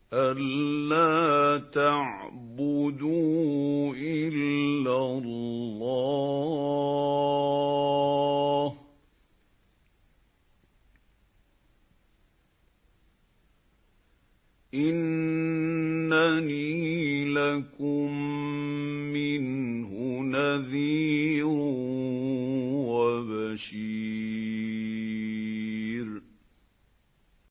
أَلَّا تَعْبُدُوا إِلَّا اللَّهَ إِنَّنِي لَكُم مِّنْهُ نَذِيرٌ